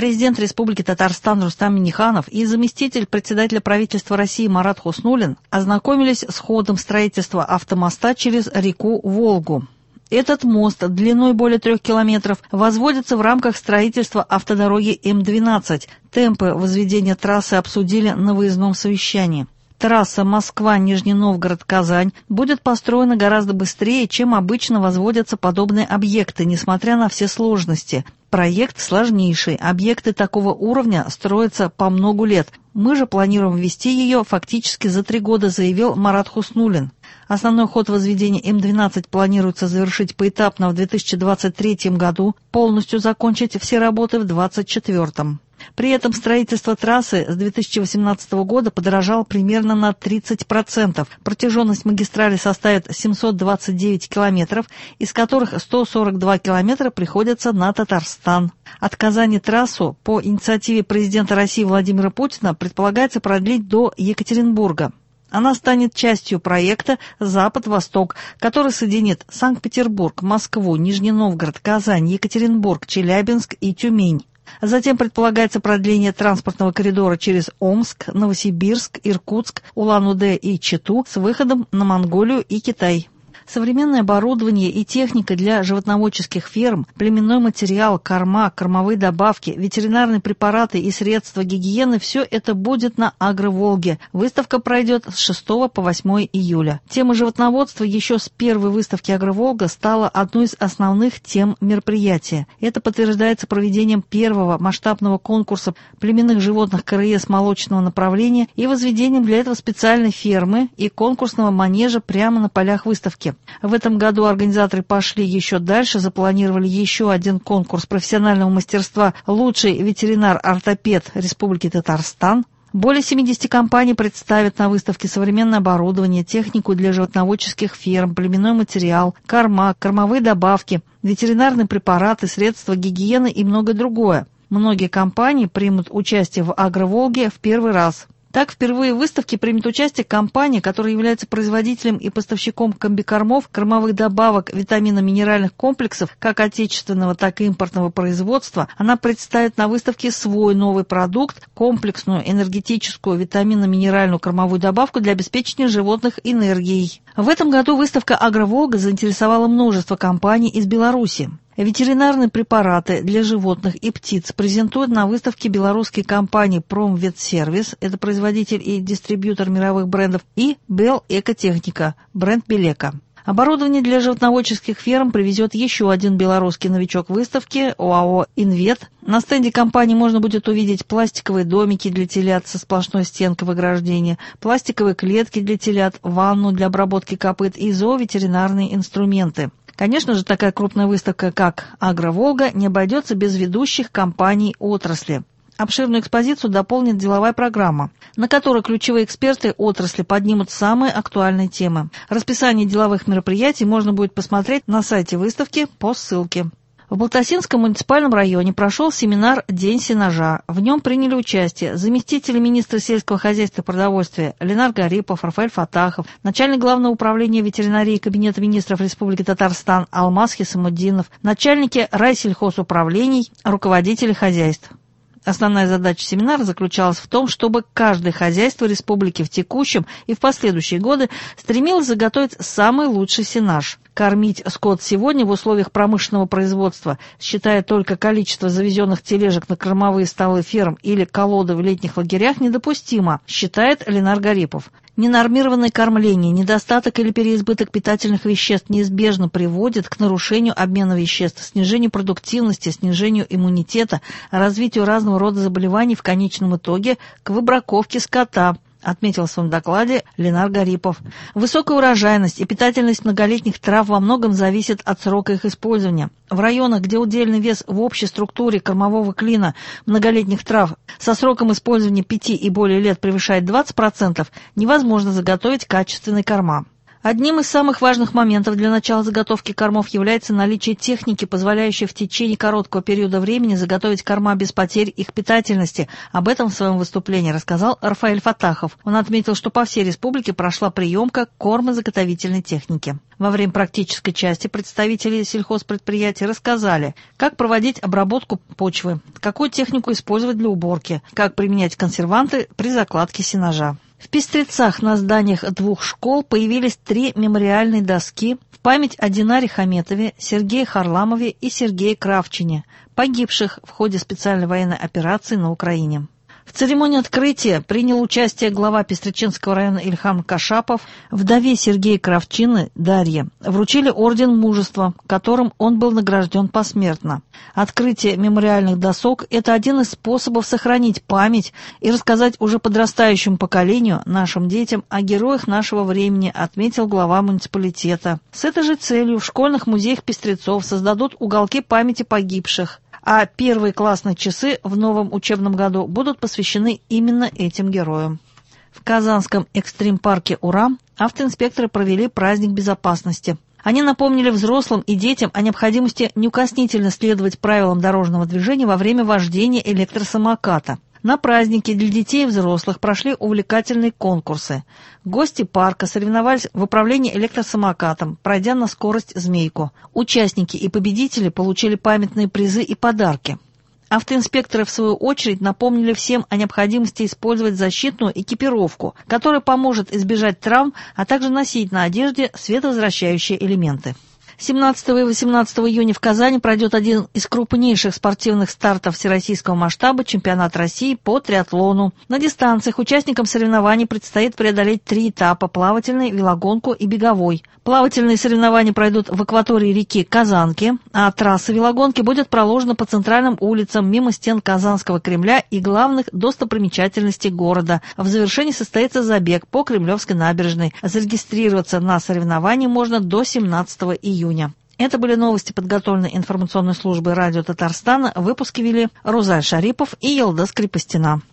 Президент Республики Татарстан Рустам Минниханов и заместитель председателя правительства России Марат Хуснуллин ознакомились с ходом строительства автомоста через реку Волгу. Этот мост длиной более 3 километров возводится в рамках строительства автодороги М-12. Темпы возведения трассы обсудили на выездном совещании. Трасса Москва-Нижний Новгород-Казань будет построена гораздо быстрее, чем обычно возводятся подобные объекты, несмотря на все сложности. Проект сложнейший, объекты такого уровня строятся по многу лет. Мы же планируем ввести ее фактически за 3 года, заявил Марат Хуснуллин. Основной ход возведения М-12 планируется завершить поэтапно в 2023 году, полностью закончить все работы в 2024. При этом строительство трассы с 2018 года подорожало примерно на 30%. Протяженность магистрали составит 729 километров, из которых 142 километра приходятся на Татарстан. От Казани трассу по инициативе президента России Владимира Путина предполагается продлить до Екатеринбурга. Она станет частью проекта «Запад-Восток», который соединит Санкт-Петербург, Москву, Нижний Новгород, Казань, Екатеринбург, Челябинск и Тюмень. Затем предполагается продление транспортного коридора через Омск, Новосибирск, Иркутск, Улан-Удэ и Читу с выходом на Монголию и Китай. Современное оборудование и техника для животноводческих ферм, племенной материал, корма, кормовые добавки, ветеринарные препараты и средства гигиены – все это будет на Агроволге. Выставка пройдет с 6 по 8 июля. Тема животноводства еще с первой выставки Агроволга стала одной из основных тем мероприятия. Это подтверждается проведением первого масштабного конкурса племенных животных КРС молочного направления и возведением для этого специальной фермы и конкурсного манежа прямо на полях выставки. В этом году организаторы пошли еще дальше, запланировали еще один конкурс профессионального мастерства «Лучший ветеринар-ортопед Республики Татарстан». Более 70 компаний представят на выставке современное оборудование, технику для животноводческих ферм, племенной материал, корма, кормовые добавки, ветеринарные препараты, средства гигиены и многое другое. Многие компании примут участие в Агроволге в первый раз. Так, впервые в выставке примет участие компания, которая является производителем и поставщиком комбикормов, кормовых добавок, витаминно-минеральных комплексов, как отечественного, так и импортного производства. Она представит на выставке свой новый продукт – комплексную энергетическую витаминно-минеральную кормовую добавку для обеспечения животных энергией. В этом году выставка «Агроволга» заинтересовала множество компаний из Беларуси. Ветеринарные препараты для животных и птиц презентуют на выставке белорусские компании «Промветсервис», это производитель и дистрибьютор мировых брендов, и «Белэкотехника», бренд «Белека». Оборудование для животноводческих ферм привезет еще один белорусский новичок выставки – ОАО «Инвет». На стенде компании можно будет увидеть пластиковые домики для телят со сплошной стенкой в ограждении, пластиковые клетки для телят, ванну для обработки копыт и зооветеринарные инструменты. Конечно же, такая крупная выставка, как «Агроволга», не обойдется без ведущих компаний отрасли. Обширную экспозицию дополнит деловая программа, на которой ключевые эксперты отрасли поднимут самые актуальные темы. Расписание деловых мероприятий можно будет посмотреть на сайте выставки по ссылке. В Балтасинском муниципальном районе прошел семинар «День сенажа». В нем приняли участие заместители министра сельского хозяйства и продовольствия Ленар Гарипов, Рафаэль Фатахов, начальник Главного управления ветеринарии Кабинета министров Республики Татарстан Алмаз Хисамуддинов, начальники райсельхозуправлений, руководители хозяйств. Основная задача семинара заключалась в том, чтобы каждое хозяйство республики в текущем и в последующие годы стремилось заготовить самый лучший сенаж. Кормить скот сегодня в условиях промышленного производства, считая только количество завезенных тележек на кормовые столы ферм или колоды в летних лагерях, недопустимо, считает Ленар Гарипов. Ненормированное кормление, недостаток или переизбыток питательных веществ неизбежно приводит к нарушению обмена веществ, снижению продуктивности, снижению иммунитета, развитию разного рода заболеваний, в конечном итоге к выбраковке скота, отметил в своем докладе Ленар Гарипов. Высокая урожайность и питательность многолетних трав во многом зависит от срока их использования. В районах, где удельный вес в общей структуре кормового клина многолетних трав со сроком использования 5 и более лет превышает 20%, невозможно заготовить качественный корма. Одним из самых важных моментов для начала заготовки кормов является наличие техники, позволяющей в течение короткого периода времени заготовить корма без потерь их питательности. Об этом в своем выступлении рассказал Рафаэль Фатахов. Он отметил, что по всей республике прошла приемка кормозаготовительной техники. Во время практической части представители сельхозпредприятий рассказали, как проводить обработку почвы, какую технику использовать для уборки, как применять консерванты при закладке сенажа. В Пестрецах на зданиях 2 школ появились 3 мемориальные доски в память о Динаре Хаметове, Сергее Харламове и Сергее Кравчине, погибших в ходе специальной военной операции на Украине. В церемонии открытия принял участие глава Пестреченского района Ильхам Кашапов. Вдове Сергея Кравчины, Дарье, вручили орден мужества, которым он был награжден посмертно. Открытие мемориальных досок – это один из способов сохранить память и рассказать уже подрастающему поколению, нашим детям, о героях нашего времени, отметил глава муниципалитета. С этой же целью в школьных музеях Пестрецов создадут уголки памяти погибших, а первые классные часы в новом учебном году будут посвящены именно этим героям. В Казанском экстрим-парке «Урам» автоинспекторы провели праздник безопасности. Они напомнили взрослым и детям о необходимости неукоснительно следовать правилам дорожного движения во время вождения электросамоката. На празднике для детей и взрослых прошли увлекательные конкурсы. Гости парка соревновались в управлении электросамокатом, пройдя на скорость «Змейку». Участники и победители получили памятные призы и подарки. Автоинспекторы, в свою очередь, напомнили всем о необходимости использовать защитную экипировку, которая поможет избежать травм, а также носить на одежде световозвращающие элементы. 17 и 18 июня в Казани пройдет один из крупнейших спортивных стартов всероссийского масштаба чемпионат России по триатлону. На дистанциях участникам соревнований предстоит преодолеть 3 этапа – плавательный, велогонку и беговой. Плавательные соревнования пройдут в акватории реки Казанки, а трасса велогонки будет проложена по центральным улицам мимо стен Казанского Кремля и главных достопримечательностей города. В завершении состоится забег по Кремлевской набережной. Зарегистрироваться на соревнования можно до 17 июня. Это были новости, подготовленные информационной службой радио Татарстана. Выпуски вели Рузаль Шарипов и Елдас Крепостина.